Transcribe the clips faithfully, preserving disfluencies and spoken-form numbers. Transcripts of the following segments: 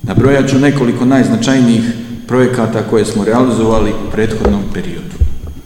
Nabrojat ću nekoliko najznačajnijih projekata koje smo realizovali u prethodnom periodu.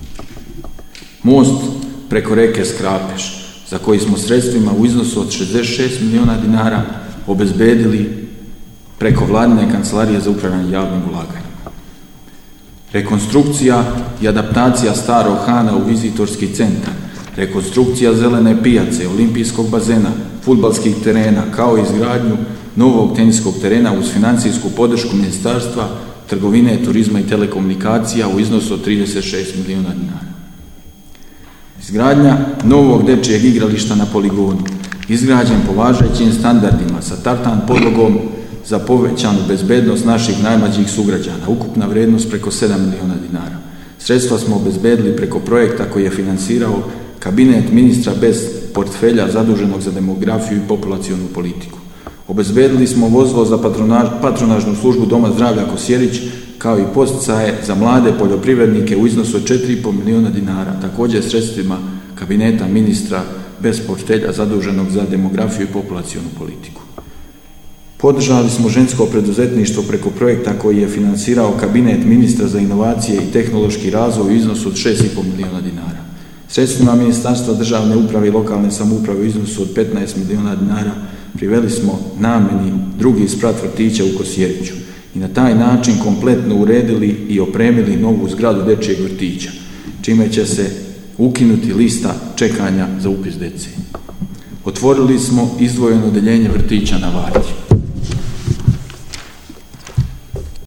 Most preko reke Skrapeš, za koji smo sredstvima u iznosu od šezdeset šest milijuna dinara obezbedili preko Vladine kancelarije za upravljanje javnim ulaganjima. Rekonstrukcija i adaptacija starog Hana u vizitorski centar, rekonstrukcija zelene pijace, olimpijskog bazena, fudbalskih terena, kao i izgradnju novog teniskog terena uz financijsku podršku Ministarstva trgovine, turizma i telekomunikacija u iznosu od trideset šest milijuna dinara. Izgradnja novog dečijeg igrališta na poligonu, izgrađen po važećim standardima sa tartan podlogom za povećanu bezbednost naših najmlađih sugrađana, ukupna vrijednost preko sedam milijuna dinara. Sredstva smo obezbedili preko projekta koji je finansirao kabinet ministra bez portfelja zaduženog za demografiju i populacionu politiku. Obezbedili smo vozilo za patronaž, patronažnu službu Doma zdravlja Kosjerić, kao i podsticaje za mlade poljoprivrednike u iznosu od četiri i pol milijuna dinara, također sredstvima kabineta ministra bez portfelja zaduženog za demografiju i populacionu politiku. Podržali smo žensko preduzetništvo preko projekta koji je finansirao kabinet ministra za inovacije i tehnološki razvoj u iznosu od šest i pol milijuna dinara. Sredstvima Ministarstva državne uprave i lokalne samouprave u iznosu od petnaest milijuna dinara priveli smo namjeni drugi sprat vrtića u Kosjeriću i na taj način kompletno uredili i opremili novu zgradu dečijeg vrtića, čime će se ukinuti lista čekanja za upis djece. Otvorili smo izdvojeno odeljenje vrtića na Varti.